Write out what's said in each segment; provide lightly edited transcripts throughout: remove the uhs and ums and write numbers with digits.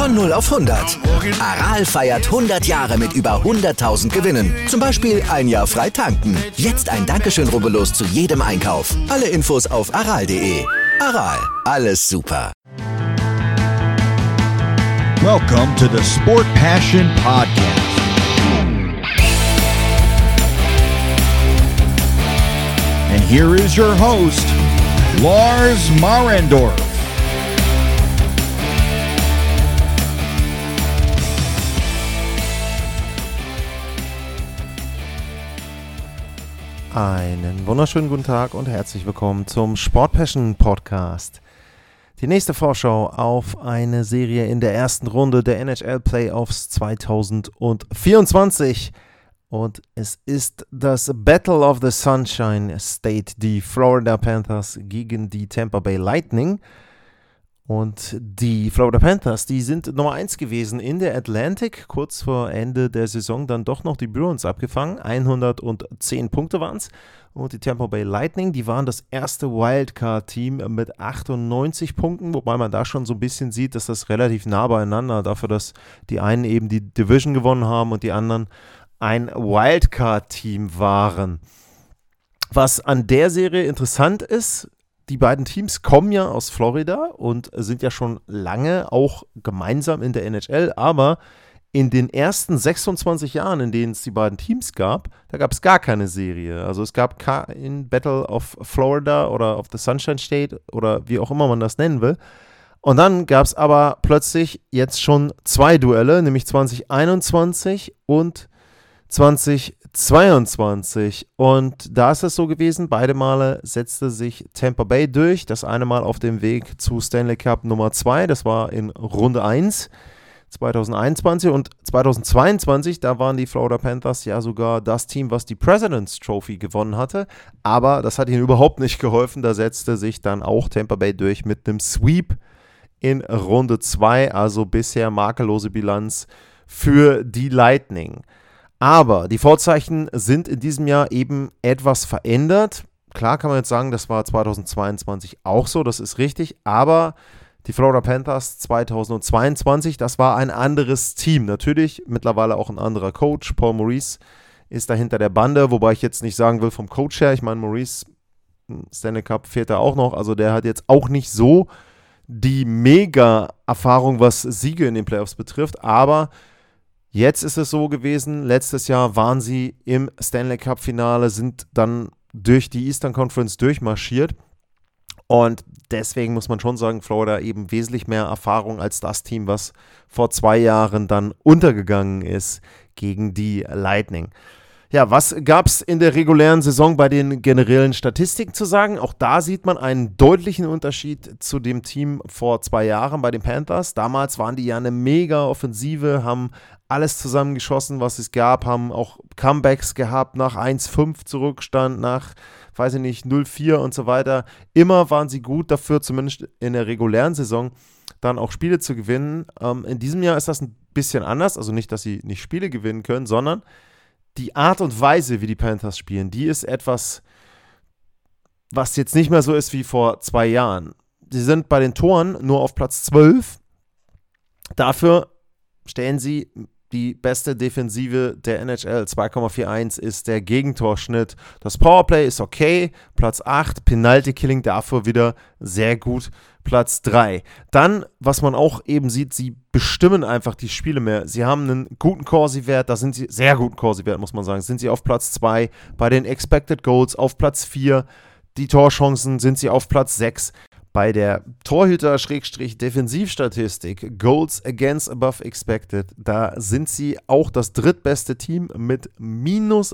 Von 0 auf 100. Aral feiert 100 Jahre mit über 100.000 Gewinnen. Zum Beispiel ein Jahr frei tanken. Jetzt ein Dankeschön, rubbellos zu jedem Einkauf. Alle Infos auf aral.de. Aral, alles super. Welcome to the Sport Passion Podcast. And here is your host, Lars Marendorf. Einen wunderschönen guten Tag und herzlich willkommen zum Sport Passion Podcast. Die nächste Vorschau auf eine Serie in der ersten Runde der NHL Playoffs 2024. Und es ist das Battle of the Sunshine State, die Florida Panthers gegen die Tampa Bay Lightning. Und die Florida Panthers, die sind Nummer 1 gewesen in der Atlantic, kurz vor Ende der Saison dann doch noch die Bruins abgefangen, 110 Punkte waren es. Und die Tampa Bay Lightning, die waren das erste Wildcard-Team mit 98 Punkten, wobei man da schon so ein bisschen sieht, dass das relativ nah beieinander, dafür, dass die einen eben die Division gewonnen haben und die anderen ein Wildcard-Team waren. Was an der Serie interessant ist, die beiden Teams kommen ja aus Florida und sind ja schon lange auch gemeinsam in der NHL, aber in den ersten 26 Jahren, in denen es die beiden Teams gab, da gab es gar keine Serie. Also es gab kein Battle of Florida oder of the Sunshine State oder wie auch immer man das nennen will. Und dann gab es aber plötzlich jetzt schon 2 Duelle, nämlich 2021 und 2022. Und da ist es so gewesen, beide Male setzte sich Tampa Bay durch. Das eine Mal auf dem Weg zu Stanley Cup Nummer 2, das war in Runde 1 2021 und 2022, da waren die Florida Panthers ja sogar das Team, was die President's Trophy gewonnen hatte. Aber das hat ihnen überhaupt nicht geholfen. Da setzte sich dann auch Tampa Bay durch mit einem Sweep in Runde 2, also bisher makellose Bilanz für die Lightning. Aber die Vorzeichen sind in diesem Jahr eben etwas verändert. Klar kann man jetzt sagen, das war 2022 auch so, das ist richtig, aber die Florida Panthers 2022, das war ein anderes Team. Natürlich mittlerweile auch ein anderer Coach. Paul Maurice ist da hinter der Bande, wobei ich jetzt nicht sagen will vom Coach her. Ich meine, Maurice, Stanley Cup fehlt da auch noch, also der hat jetzt auch nicht so die Mega-Erfahrung, was Siege in den Playoffs betrifft, aber jetzt ist es so gewesen, letztes Jahr waren sie im Stanley Cup Finale, sind dann durch die Eastern Conference durchmarschiert und deswegen muss man schon sagen, Florida eben wesentlich mehr Erfahrung als das Team, was vor 2 Jahren dann untergegangen ist gegen die Lightning. Ja, was gab es in der regulären Saison bei den generellen Statistiken zu sagen? Auch da sieht man einen deutlichen Unterschied zu dem Team vor 2 Jahren bei den Panthers. Damals waren die ja eine mega Offensive, haben alles zusammengeschossen, was es gab, haben auch Comebacks gehabt nach 1-5 Zurückstand, nach, weiß ich nicht, 0-4 und so weiter. Immer waren sie gut dafür, zumindest in der regulären Saison, dann auch Spiele zu gewinnen. In diesem Jahr ist das ein bisschen anders, also nicht, dass sie nicht Spiele gewinnen können, sondern die Art und Weise, wie die Panthers spielen, die ist etwas, was jetzt nicht mehr so ist wie vor 2 Jahren. Sie sind bei den Toren nur auf Platz 12. Dafür stellen sie die beste Defensive der NHL. 2,41 ist der Gegentorschnitt. Das Powerplay ist okay, Platz 8. Penalty-Killing dafür wieder sehr gut, Platz 3. Dann, was man auch eben sieht, sie bestimmen einfach die Spiele mehr. Sie haben einen guten Corsi-Wert, da sind sie, sehr guten Corsi-Wert, muss man sagen, sind sie auf Platz 2. Bei den Expected Goals auf Platz 4. Die Torchancen sind sie auf Platz 6. Bei der Torhüter-Defensivstatistik, Goals Against Above Expected, da sind sie auch das drittbeste Team mit minus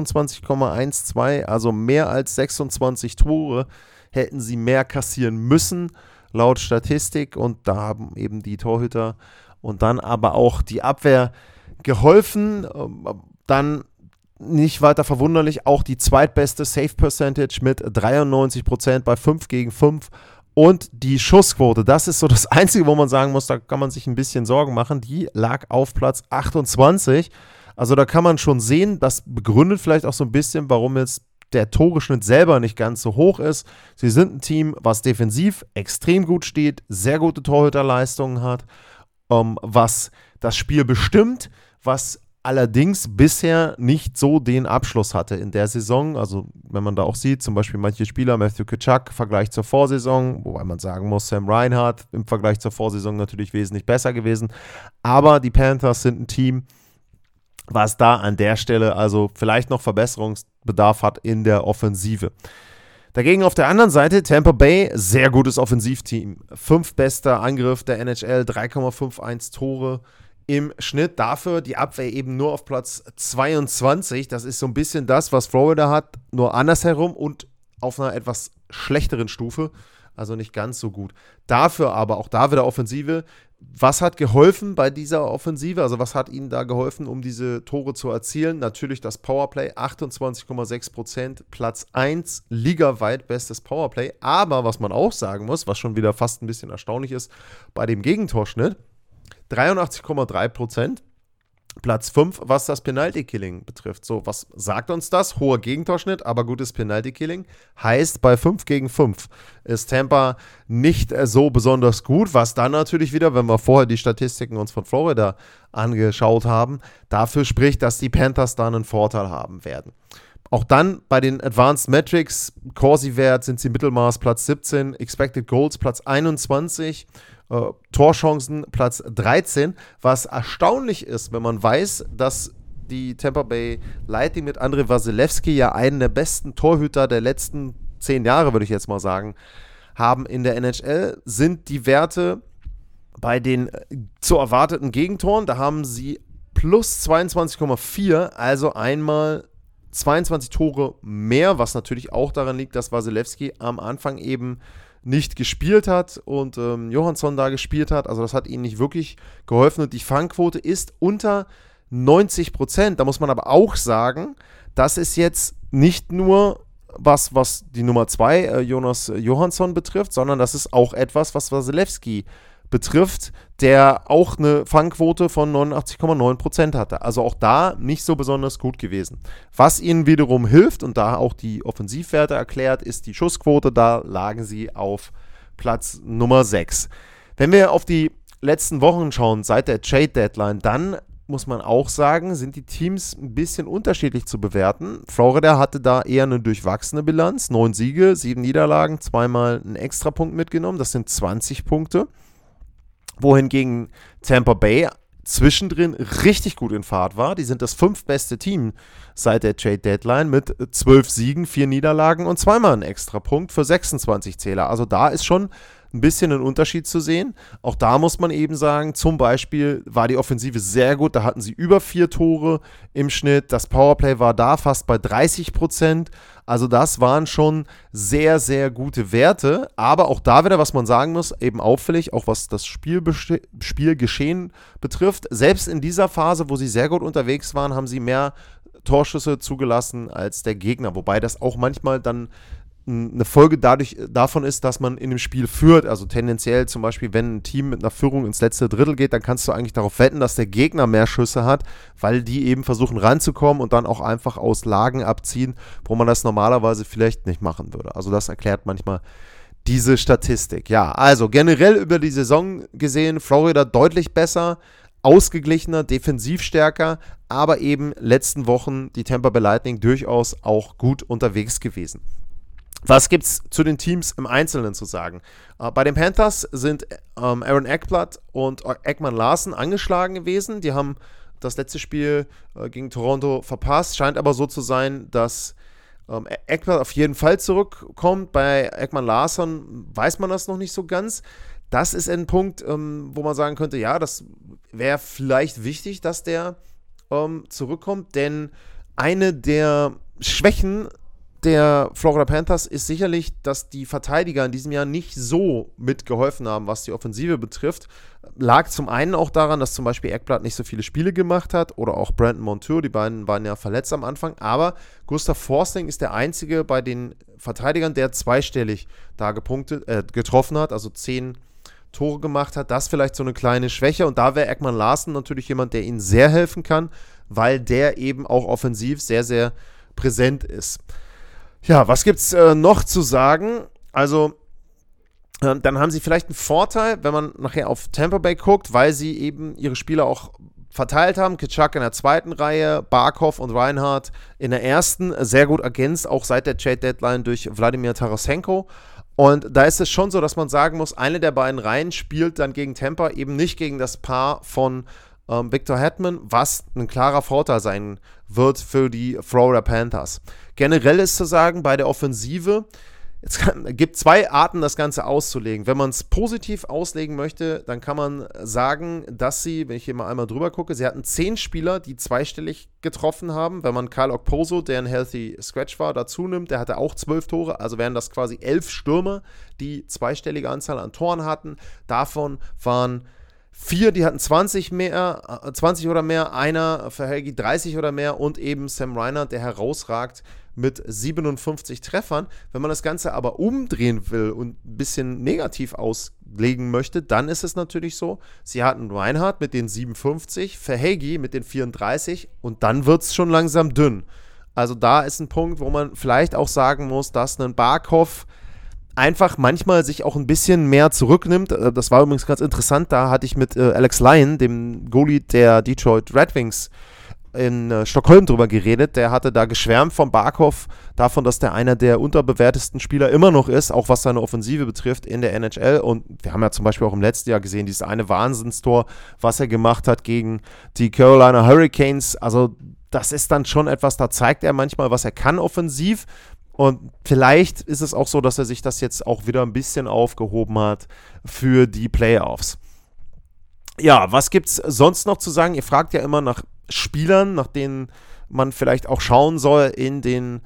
26,12, also mehr als 26 Tore hätten sie mehr kassieren müssen, laut Statistik. Und da haben eben die Torhüter und dann aber auch die Abwehr geholfen. Dann nicht weiter verwunderlich, auch die zweitbeste Save Percentage mit 93% bei 5 gegen 5. Und die Schussquote, das ist so das Einzige, wo man sagen muss, da kann man sich ein bisschen Sorgen machen, die lag auf Platz 28. Also da kann man schon sehen, das begründet vielleicht auch so ein bisschen, warum jetzt der Toreschnitt selber nicht ganz so hoch ist. Sie sind ein Team, was defensiv extrem gut steht, sehr gute Torhüterleistungen hat was das Spiel bestimmt, was allerdings bisher nicht so den Abschluss hatte in der Saison. Also wenn man da auch sieht, zum Beispiel manche Spieler, Matthew Tkachuk im Vergleich zur Vorsaison, wobei man sagen muss, Sam Reinhart im Vergleich zur Vorsaison natürlich wesentlich besser gewesen. Aber die Panthers sind ein Team, was da an der Stelle also vielleicht noch Verbesserungsbedarf hat in der Offensive. Dagegen auf der anderen Seite Tampa Bay, sehr gutes Offensivteam. 5. bester Angriff der NHL, 3,51 Tore im Schnitt. Dafür die Abwehr eben nur auf Platz 22. Das ist so ein bisschen das, was Florida hat, nur andersherum und auf einer etwas schlechteren Stufe. Also nicht ganz so gut. Dafür aber auch da wieder Offensive. Was hat geholfen bei dieser Offensive? Also was hat ihnen da geholfen, um diese Tore zu erzielen? Natürlich das Powerplay, 28,6%, Platz 1, ligaweit bestes Powerplay. Aber was man auch sagen muss, was schon wieder fast ein bisschen erstaunlich ist, bei dem Gegentorschnitt, 83,3%, Platz 5, was das Penalty-Killing betrifft. So, was sagt uns das? Hoher Gegentorschnitt, aber gutes Penalty-Killing. Heißt, bei 5 gegen 5 ist Tampa nicht so besonders gut, was dann natürlich wieder, wenn wir vorher die Statistiken uns von Florida angeschaut haben, dafür spricht, dass die Panthers da einen Vorteil haben werden. Auch dann bei den Advanced Metrics, Corsi-Wert sind sie Mittelmaß Platz 17, Expected Goals Platz 21, Torchancen Platz 13, was erstaunlich ist, wenn man weiß, dass die Tampa Bay Lightning mit Andrei Vasilevskiy ja einen der besten Torhüter der letzten 10 Jahre, würde ich jetzt mal sagen, haben in der NHL, sind die Werte bei den zu erwarteten Gegentoren, da haben sie plus 22,4, also einmal 22 Tore mehr, was natürlich auch daran liegt, dass Vasilevskiy am Anfang eben nicht gespielt hat und Johansson da gespielt hat. Also das hat ihnen nicht wirklich geholfen und die Fangquote ist unter 90%. Da muss man aber auch sagen, das ist jetzt nicht nur was die Nummer 2, Jonas Johansson betrifft, sondern das ist auch etwas, was Vasilevskiy betrifft, der auch eine Fangquote von 89,9% hatte. Also auch da nicht so besonders gut gewesen. Was ihnen wiederum hilft und da auch die Offensivwerte erklärt, ist die Schussquote. Da lagen sie auf Platz Nummer 6. Wenn wir auf die letzten Wochen schauen, seit der Trade-Deadline, dann muss man auch sagen, sind die Teams ein bisschen unterschiedlich zu bewerten. Florida hatte da eher eine durchwachsene Bilanz. 9 Siege, 7 Niederlagen, 2-mal einen Extrapunkt mitgenommen. Das sind 20 Punkte. Wohingegen Tampa Bay zwischendrin richtig gut in Fahrt war. Die sind das 5. beste Team seit der Trade-Deadline mit 12 Siegen, 4 Niederlagen und 2-mal einen Extrapunkt für 26 Zähler. Also da ist schon ein bisschen ein Unterschied zu sehen. Auch da muss man eben sagen, zum Beispiel war die Offensive sehr gut. Da hatten sie über 4 Tore im Schnitt. Das Powerplay war da fast bei 30%. Also das waren schon sehr, sehr gute Werte. Aber auch da wieder, was man sagen muss, eben auffällig, auch was das Spielgeschehen betrifft. Selbst in dieser Phase, wo sie sehr gut unterwegs waren, haben sie mehr Torschüsse zugelassen als der Gegner. Wobei das auch manchmal dann eine Folge davon ist, dass man in dem Spiel führt. Also tendenziell zum Beispiel, wenn ein Team mit einer Führung ins letzte Drittel geht, dann kannst du eigentlich darauf wetten, dass der Gegner mehr Schüsse hat, weil die eben versuchen ranzukommen und dann auch einfach aus Lagen abziehen, wo man das normalerweise vielleicht nicht machen würde. Also das erklärt manchmal diese Statistik. Ja, also generell über die Saison gesehen, Florida deutlich besser, ausgeglichener, defensiv stärker, aber eben letzten Wochen die Tampa Bay Lightning durchaus auch gut unterwegs gewesen. Was gibt es zu den Teams im Einzelnen zu sagen? Bei den Panthers sind Aaron Ekblad und Ekman Larsson angeschlagen gewesen. Die haben das letzte Spiel gegen Toronto verpasst. Scheint aber so zu sein, dass Ekblad auf jeden Fall zurückkommt. Bei Ekman Larsson weiß man das noch nicht so ganz. Das ist ein Punkt, wo man sagen könnte, ja, das wäre vielleicht wichtig, dass der zurückkommt. Denn eine der Schwächen der Florida Panthers ist sicherlich, dass die Verteidiger in diesem Jahr nicht so mitgeholfen haben, was die Offensive betrifft. Lag zum einen auch daran, dass zum Beispiel Ekblad nicht so viele Spiele gemacht hat oder auch Brandon Montour, die beiden waren ja verletzt am Anfang, aber Gustav Forsling ist der einzige bei den Verteidigern, der zweistellig da getroffen hat, also 10 Tore gemacht hat. Das vielleicht so eine kleine Schwäche und da wäre Ekman Larsson natürlich jemand, der ihnen sehr helfen kann, weil der eben auch offensiv sehr, sehr präsent ist. Ja, was gibt's noch zu sagen? Also dann haben sie vielleicht einen Vorteil, wenn man nachher auf Tampa Bay guckt, weil sie eben ihre Spieler auch verteilt haben. Tkachuk in der zweiten Reihe, Barkov und Reinhardt in der ersten, sehr gut ergänzt, auch seit der Trade-Deadline durch Wladimir Tarasenko. Und da ist es schon so, dass man sagen muss, eine der beiden Reihen spielt dann gegen Tampa, eben nicht gegen das Paar von Victor Hedman, was ein klarer Vorteil sein wird für die Florida Panthers. Generell ist zu sagen, bei der Offensive, es gibt zwei Arten, das Ganze auszulegen. Wenn man es positiv auslegen möchte, dann kann man sagen, dass sie, wenn ich hier mal einmal drüber gucke, sie hatten 10 Spieler, die zweistellig getroffen haben. Wenn man Kyle Okposo, der ein Healthy Scratch war, dazu nimmt, der hatte auch 12 Tore, also wären das quasi 11 Stürmer, die zweistellige Anzahl an Toren hatten. Davon waren 4, die hatten 20 oder mehr, einer für Helgi 30 oder mehr und eben Sam Reinhart, der herausragt mit 57 Treffern. Wenn man das Ganze aber umdrehen will und ein bisschen negativ auslegen möchte, dann ist es natürlich so, sie hatten Reinhart mit den 57, Verhegi mit den 34 und dann wird es schon langsam dünn. Also da ist ein Punkt, wo man vielleicht auch sagen muss, dass ein Barkov einfach manchmal sich auch ein bisschen mehr zurücknimmt. Das war übrigens ganz interessant, da hatte ich mit Alex Lyon, dem Goalie der Detroit Red Wings, in Stockholm drüber geredet. Der hatte da geschwärmt von Barkov, davon, dass der einer der unterbewertesten Spieler immer noch ist, auch was seine Offensive betrifft in der NHL. Und wir haben ja zum Beispiel auch im letzten Jahr gesehen, dieses eine Wahnsinnstor, was er gemacht hat gegen die Carolina Hurricanes. Also das ist dann schon etwas, da zeigt er manchmal, was er kann offensiv. Und vielleicht ist es auch so, dass er sich das jetzt auch wieder ein bisschen aufgehoben hat für die Playoffs. Ja, was gibt's sonst noch zu sagen? Ihr fragt ja immer nach Spielern, nach denen man vielleicht auch schauen soll in den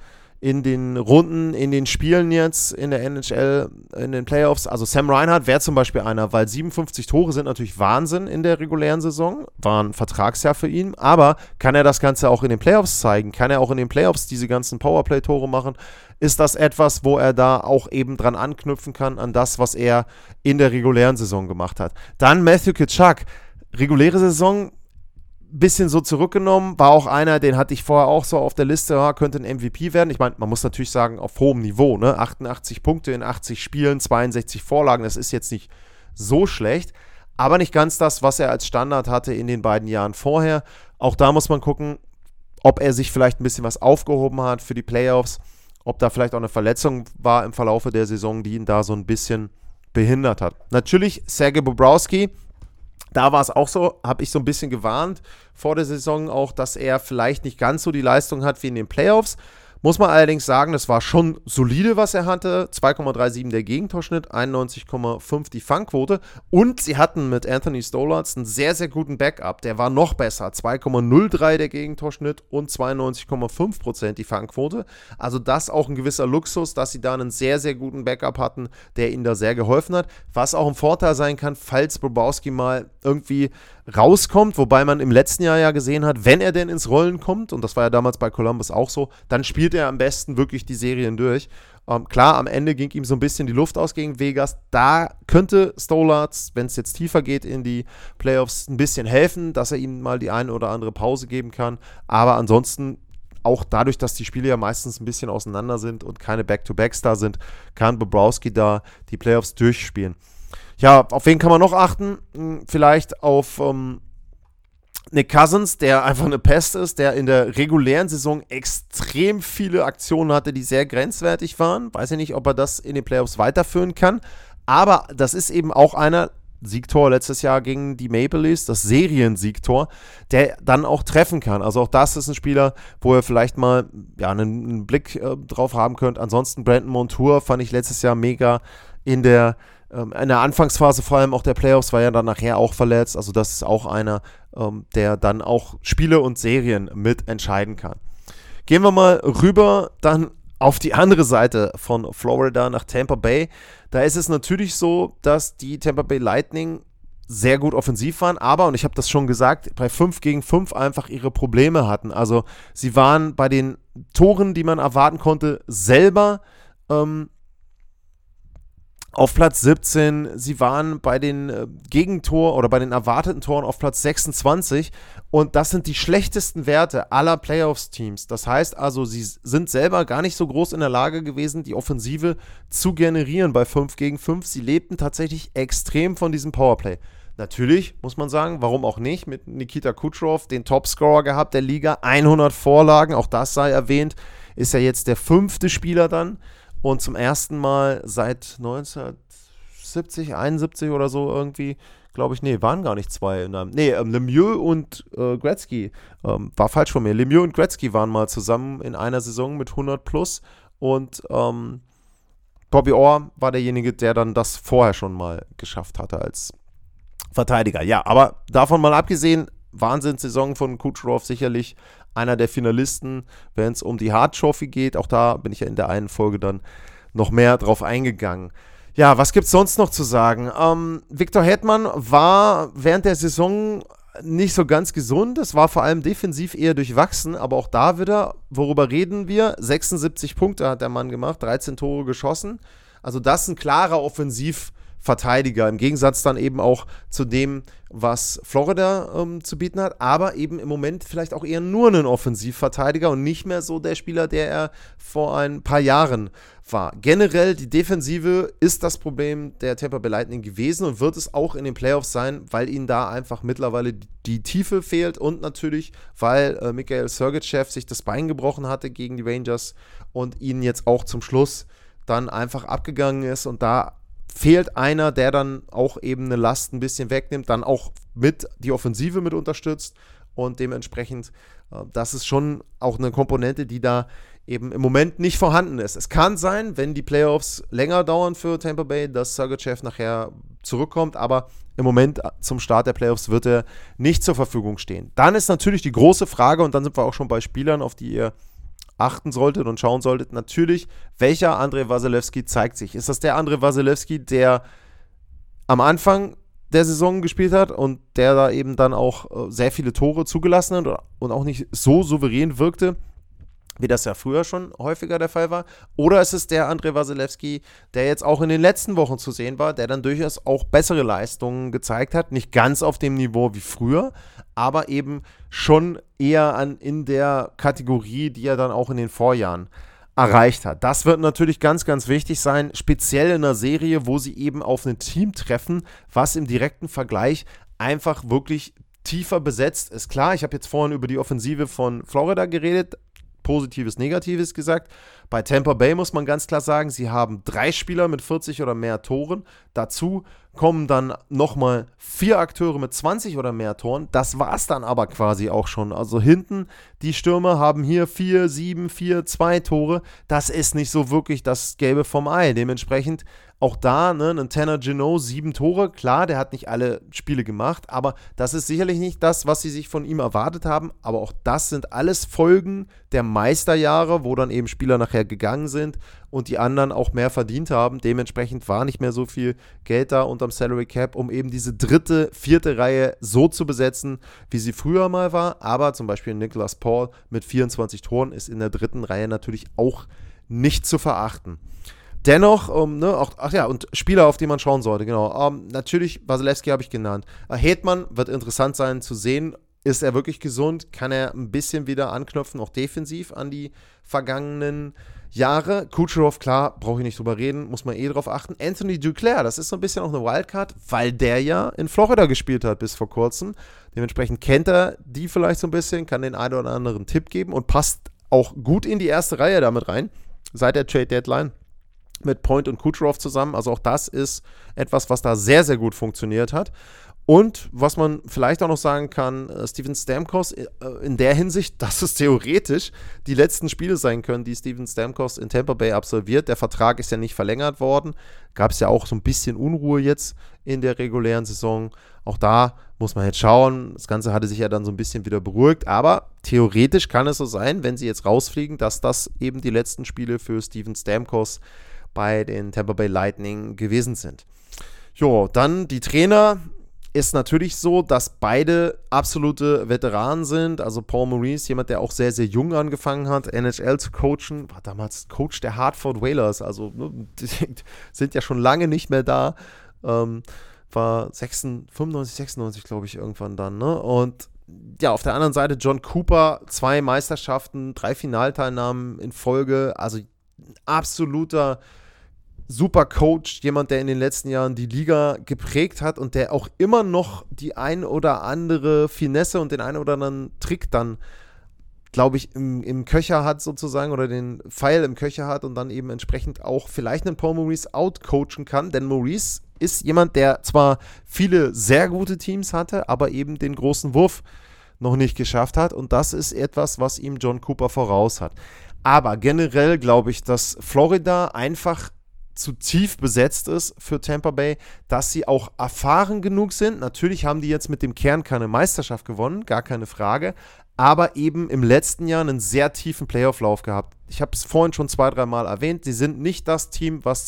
Runden, in den Spielen jetzt, in der NHL, in den Playoffs. Also Sam Reinhart wäre zum Beispiel einer, weil 57 Tore sind natürlich Wahnsinn in der regulären Saison, war ein Vertragsjahr für ihn, aber kann er das Ganze auch in den Playoffs zeigen? Kann er auch in den Playoffs diese ganzen Powerplay-Tore machen? Ist das etwas, wo er da auch eben dran anknüpfen kann, an das, was er in der regulären Saison gemacht hat? Dann Matthew Tkachuk, reguläre Saison, bisschen so zurückgenommen, war auch einer, den hatte ich vorher auch so auf der Liste, ja, könnte ein MVP werden. Ich meine, man muss natürlich sagen, auf hohem Niveau, ne? 88 Punkte in 80 Spielen, 62 Vorlagen, das ist jetzt nicht so schlecht, aber nicht ganz das, was er als Standard hatte in den beiden Jahren vorher. Auch da muss man gucken, ob er sich vielleicht ein bisschen was aufgehoben hat für die Playoffs, ob da vielleicht auch eine Verletzung war im Verlaufe der Saison, die ihn da so ein bisschen behindert hat. Natürlich Sergei Bobrovsky, da war es auch so, habe ich so ein bisschen gewarnt vor der Saison auch, dass er vielleicht nicht ganz so die Leistung hat wie in den Playoffs. Muss man allerdings sagen, das war schon solide, was er hatte. 2,37 der Gegentorschnitt, 91,5 die Fangquote. Und sie hatten mit Anthony Stolarz einen sehr, sehr guten Backup. Der war noch besser. 2,03 der Gegentorschnitt und 92,5% die Fangquote. Also das auch ein gewisser Luxus, dass sie da einen sehr, sehr guten Backup hatten, der ihnen da sehr geholfen hat. Was auch ein Vorteil sein kann, falls Bobrovsky mal irgendwie rauskommt, wobei man im letzten Jahr ja gesehen hat, wenn er denn ins Rollen kommt, und das war ja damals bei Columbus auch so, dann spielt er am besten wirklich die Serien durch. Klar, am Ende ging ihm so ein bisschen die Luft aus gegen Vegas. Da könnte Stolarz, wenn es jetzt tiefer geht in die Playoffs, ein bisschen helfen, dass er ihm mal die eine oder andere Pause geben kann. Aber ansonsten, auch dadurch, dass die Spiele ja meistens ein bisschen auseinander sind und keine Back-to-Backs da sind, kann Bobrovsky da die Playoffs durchspielen. Ja, auf wen kann man noch achten? Vielleicht auf Nick Cousins, der einfach eine Pest ist, der in der regulären Saison extrem viele Aktionen hatte, die sehr grenzwertig waren. Weiß ich nicht, ob er das in den Playoffs weiterführen kann. Aber das ist eben auch einer, Siegtor letztes Jahr gegen die Maple Leafs, das Seriensiegtor, der dann auch treffen kann. Also auch das ist ein Spieler, wo ihr vielleicht mal einen Blick drauf haben könnt. Ansonsten Brandon Montour fand ich letztes Jahr mega in der Anfangsphase, vor allem auch der Playoffs, war ja dann nachher auch verletzt. Also das ist auch einer, der dann auch Spiele und Serien mit entscheiden kann. Gehen wir mal rüber dann auf die andere Seite von Florida nach Tampa Bay. Da ist es natürlich so, dass die Tampa Bay Lightning sehr gut offensiv waren, aber, und ich habe das schon gesagt, bei 5 gegen 5 einfach ihre Probleme hatten. Also sie waren bei den Toren, die man erwarten konnte, selber auf Platz 17. Sie waren bei den Gegentor oder bei den erwarteten Toren auf Platz 26 und das sind die schlechtesten Werte aller Playoffs-Teams. Das heißt also, sie sind selber gar nicht so groß in der Lage gewesen, die Offensive zu generieren bei 5 gegen 5. Sie lebten tatsächlich extrem von diesem Powerplay. Natürlich, muss man sagen, warum auch nicht, mit Nikita Kucherov, den Topscorer gehabt der Liga, 100 Vorlagen, auch das sei erwähnt, ist ja jetzt der 5. Spieler dann. Und zum ersten Mal seit 1970, 71 oder so irgendwie, glaube ich, waren gar nicht zwei. Lemieux und Gretzky, war falsch von mir. Lemieux und Gretzky waren mal zusammen in einer Saison mit 100 plus und Bobby Orr war derjenige, der dann das vorher schon mal geschafft hatte als Verteidiger. Ja, aber davon mal abgesehen, Wahnsinnssaison von Kucherov, sicherlich einer der Finalisten, wenn es um die Hart Trophy geht. Auch da bin ich ja in der einen Folge dann noch mehr drauf eingegangen. Ja, was gibt es sonst noch zu sagen? Victor Hedman war während der Saison nicht so ganz gesund. Es war vor allem defensiv eher durchwachsen, aber auch da wieder, worüber reden wir? 76 Punkte hat der Mann gemacht, 13 Tore geschossen. Also das ist ein klarer Offensivverteidiger, im Gegensatz dann eben auch zu dem, was Florida zu bieten hat, aber eben im Moment vielleicht auch eher nur ein Offensivverteidiger und nicht mehr so der Spieler, der er vor ein paar Jahren war. Generell, die Defensive ist das Problem der Tampa Bay Lightning gewesen und wird es auch in den Playoffs sein, weil ihnen da einfach mittlerweile die Tiefe fehlt und natürlich, weil Mikhail Sergachev sich das Bein gebrochen hatte gegen die Rangers und ihnen jetzt auch zum Schluss dann einfach abgegangen ist und da fehlt einer, der dann auch eben eine Last ein bisschen wegnimmt, dann auch mit die Offensive mit unterstützt und dementsprechend, das ist schon auch eine Komponente, die da eben im Moment nicht vorhanden ist. Es kann sein, wenn die Playoffs länger dauern für Tampa Bay, dass Sergachev nachher zurückkommt, aber im Moment zum Start der Playoffs wird er nicht zur Verfügung stehen. Dann ist natürlich die große Frage, und dann sind wir auch schon bei Spielern, auf die ihr achten solltet und schauen solltet, natürlich, welcher Andrei Vasilevskiy zeigt sich. Ist das der Andrei Vasilevskiy, der am Anfang der Saison gespielt hat und der da eben dann auch sehr viele Tore zugelassen hat und auch nicht so souverän wirkte, wie das ja früher schon häufiger der Fall war? Oder ist es der Andrei Vasilevskiy, der jetzt auch in den letzten Wochen zu sehen war, der dann durchaus auch bessere Leistungen gezeigt hat, nicht ganz auf dem Niveau wie früher, aber eben schon eher in der Kategorie, die er dann auch in den Vorjahren erreicht hat. Das wird natürlich ganz, ganz wichtig sein, speziell in einer Serie, wo sie eben auf ein Team treffen, was im direkten Vergleich einfach wirklich tiefer besetzt ist. Klar, ich habe jetzt vorhin über die Offensive von Florida geredet, Positives, Negatives gesagt. Bei Tampa Bay muss man ganz klar sagen, sie haben 3 Spieler mit 40 oder mehr Toren. Dazu kommen dann nochmal 4 Akteure mit 20 oder mehr Toren. Das war es dann aber quasi auch schon. Also hinten, die Stürmer haben hier 4, 7, 4, 2 Tore. Das ist nicht so wirklich das Gelbe vom Ei. Dementsprechend auch da, ein Tanner Jeannot, 7 Tore. Klar, der hat nicht alle Spiele gemacht, aber das ist sicherlich nicht das, was sie sich von ihm erwartet haben. Aber auch das sind alles Folgen der Meisterjahre, wo dann eben Spieler nachher gegangen sind und die anderen auch mehr verdient haben. Dementsprechend war nicht mehr so viel Geld da unterm Salary Cap, um eben diese 3., 4. Reihe so zu besetzen, wie sie früher mal war. Aber zum Beispiel Nicholas Paul mit 24 Toren ist in der 3. Reihe natürlich auch nicht zu verachten. Dennoch, und Spieler, auf die man schauen sollte, genau. Natürlich, Vasilevskiy habe ich genannt. Hedman wird interessant sein zu sehen. Ist er wirklich gesund? Kann er ein bisschen wieder anknüpfen, auch defensiv an die vergangenen Jahre? Kucherov, klar, brauche ich nicht drüber reden, muss man drauf achten. Anthony Duclair, das ist so ein bisschen auch eine Wildcard, weil der ja in Florida gespielt hat bis vor kurzem. Dementsprechend kennt er die vielleicht so ein bisschen, kann den einen oder anderen Tipp geben und passt auch gut in die erste Reihe damit rein, seit der Trade Deadline mit Point und Kucherov zusammen. Also auch das ist etwas, was da sehr, sehr gut funktioniert hat. Und was man vielleicht auch noch sagen kann, Steven Stamkos in der Hinsicht, dass es theoretisch die letzten Spiele sein können, die Steven Stamkos in Tampa Bay absolviert. Der Vertrag ist ja nicht verlängert worden. Gab es ja auch so ein bisschen Unruhe jetzt in der regulären Saison. Auch da muss man jetzt schauen. Das Ganze hatte sich ja dann so ein bisschen wieder beruhigt. Aber theoretisch kann es so sein, wenn sie jetzt rausfliegen, dass das eben die letzten Spiele für Steven Stamkos bei den Tampa Bay Lightning gewesen sind. Jo, dann die Trainer. ist natürlich so, dass beide absolute Veteranen sind. Also Paul Maurice, jemand, der auch sehr, sehr jung angefangen hat, NHL zu coachen, war damals Coach der Hartford Whalers. Also die sind ja schon lange nicht mehr da. War 95, 96, glaube ich, irgendwann dann. Ne? Und ja, auf der anderen Seite John Cooper, 2 Meisterschaften, 3 Finalteilnahmen in Folge. Also absoluter super Coach, jemand, der in den letzten Jahren die Liga geprägt hat und der auch immer noch die ein oder andere Finesse und den ein oder anderen Trick dann, glaube ich, im Köcher hat sozusagen oder den Pfeil im Köcher hat und dann eben entsprechend auch vielleicht einen Paul Maurice outcoachen kann, denn Maurice ist jemand, der zwar viele sehr gute Teams hatte, aber eben den großen Wurf noch nicht geschafft hat und das ist etwas, was ihm John Cooper voraus hat. Aber generell glaube ich, dass Florida einfach zu tief besetzt ist für Tampa Bay, dass sie auch erfahren genug sind. Natürlich haben die jetzt mit dem Kern keine Meisterschaft gewonnen, gar keine Frage, aber eben im letzten Jahr einen sehr tiefen Playoff-Lauf gehabt. Ich habe es vorhin schon 2-3 Mal erwähnt, sie sind nicht das Team, was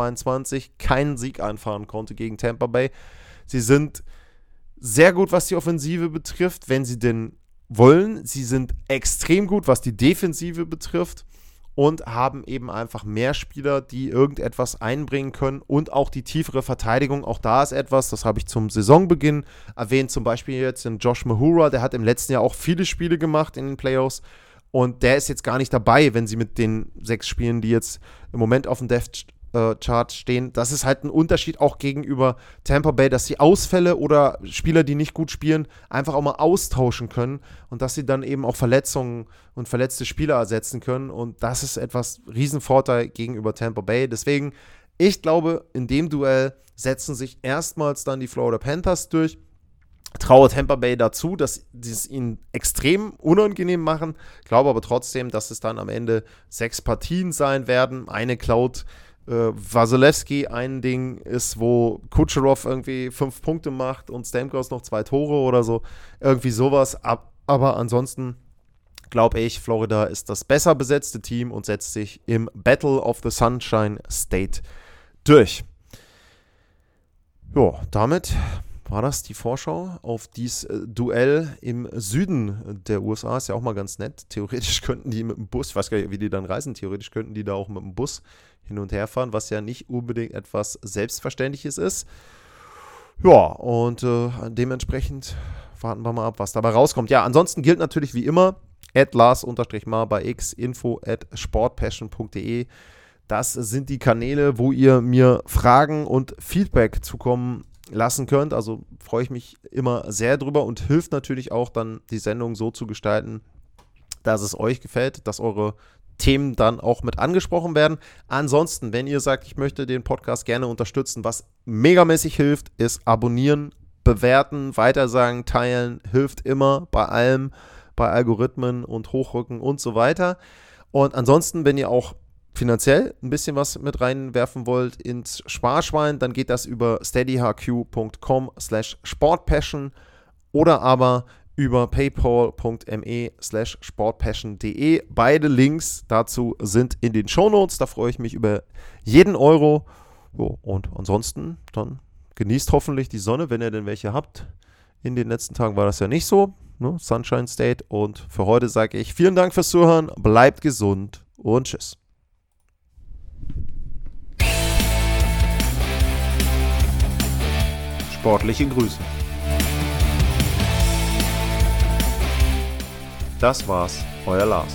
2022 keinen Sieg einfahren konnte gegen Tampa Bay. Sie sind sehr gut, was die Offensive betrifft, wenn sie denn wollen. Sie sind extrem gut, was die Defensive betrifft. Und haben eben einfach mehr Spieler, die irgendetwas einbringen können und auch die tiefere Verteidigung. Auch da ist etwas, das habe ich zum Saisonbeginn erwähnt, zum Beispiel jetzt den Josh Mahura, der hat im letzten Jahr auch viele Spiele gemacht in den Playoffs und der ist jetzt gar nicht dabei, wenn sie mit den 6 Spielen, die jetzt im Moment auf dem Depth-Chart stehen. Das ist halt ein Unterschied auch gegenüber Tampa Bay, dass sie Ausfälle oder Spieler, die nicht gut spielen, einfach auch mal austauschen können und dass sie dann eben auch Verletzungen und verletzte Spieler ersetzen können und das ist etwas Riesenvorteil gegenüber Tampa Bay. Deswegen, ich glaube, in dem Duell setzen sich erstmals dann die Florida Panthers durch. Traue Tampa Bay dazu, dass sie es ihnen extrem unangenehm machen, glaube aber trotzdem, dass es dann am Ende 6 Partien sein werden. Eine klaut Wasilewski ein Ding ist, wo Kucherov irgendwie 5 Punkte macht und Stamkos noch 2 Tore oder so. Irgendwie sowas. Aber ansonsten glaube ich, Florida ist das besser besetzte Team und setzt sich im Battle of the Sunshine State durch. Ja, damit war das die Vorschau auf dieses Duell im Süden der USA. Ist ja auch mal ganz nett. Theoretisch könnten die mit dem Bus, ich weiß gar nicht, wie die dann reisen, theoretisch könnten die da auch mit dem Bus hin und her fahren, was ja nicht unbedingt etwas Selbstverständliches ist. Ja, und dementsprechend warten wir mal ab, was dabei rauskommt. Ja, ansonsten gilt natürlich wie immer, @Lars_Mar bei X, info@sportpassion.de. Das sind die Kanäle, wo ihr mir Fragen und Feedback zukommen lassen könnt. Also freue ich mich immer sehr drüber und hilft natürlich auch dann, die Sendung so zu gestalten, dass es euch gefällt, dass eure Themen dann auch mit angesprochen werden. Ansonsten, wenn ihr sagt, ich möchte den Podcast gerne unterstützen, was megamäßig hilft, ist abonnieren, bewerten, weitersagen, teilen, hilft immer bei allem, bei Algorithmen und Hochrücken und so weiter. Und ansonsten, wenn ihr auch finanziell ein bisschen was mit reinwerfen wollt ins Sparschwein, dann geht das über steadyhq.com/sportpassion oder aber über paypal.me/sportpassion.de. Beide Links dazu sind in den Shownotes. Da freue ich mich über jeden Euro. So, und ansonsten dann genießt hoffentlich die Sonne, wenn ihr denn welche habt. In den letzten Tagen war das ja nicht so, ne? Sunshine State. Und für heute sage ich vielen Dank fürs Zuhören, bleibt gesund und tschüss. Sportliche Grüße. Das war's, euer Lars.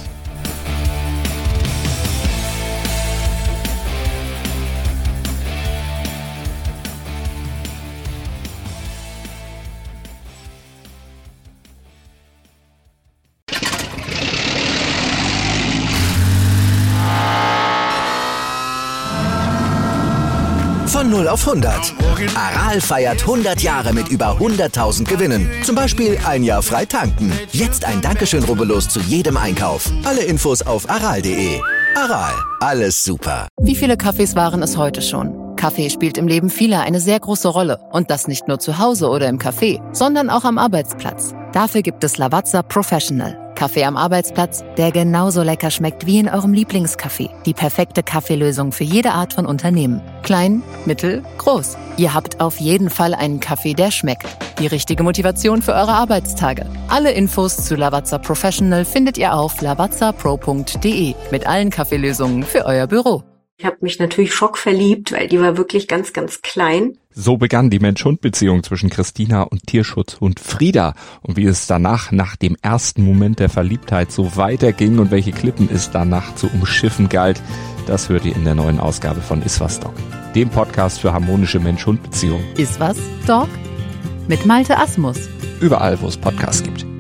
Von 0 auf 100. Aral feiert 100 Jahre mit über 100.000 Gewinnen. Zum Beispiel ein Jahr frei tanken. Jetzt ein Dankeschön, rubbellos zu jedem Einkauf. Alle Infos auf aral.de. Aral, alles super. Wie viele Kaffees waren es heute schon? Kaffee spielt im Leben vieler eine sehr große Rolle. Und das nicht nur zu Hause oder im Café, sondern auch am Arbeitsplatz. Dafür gibt es Lavazza Professional. Kaffee am Arbeitsplatz, der genauso lecker schmeckt wie in eurem Lieblingscafé. Die perfekte Kaffeelösung für jede Art von Unternehmen. Klein, mittel, groß. Ihr habt auf jeden Fall einen Kaffee, der schmeckt. Die richtige Motivation für eure Arbeitstage. Alle Infos zu Lavazza Professional findet ihr auf lavazzapro.de mit allen Kaffeelösungen für euer Büro. Ich habe mich natürlich schockverliebt, weil die war wirklich ganz, ganz klein. So begann die Mensch-Hund-Beziehung zwischen Christina und Tierschutzhund Frieda. Und wie es danach, nach dem ersten Moment der Verliebtheit, so weiterging und welche Klippen es danach zu umschiffen galt, das hört ihr in der neuen Ausgabe von Iswas Dog, dem Podcast für harmonische Mensch-Hund-Beziehungen. Iswas Dog? Mit Malte Asmus. Überall, wo es Podcasts gibt.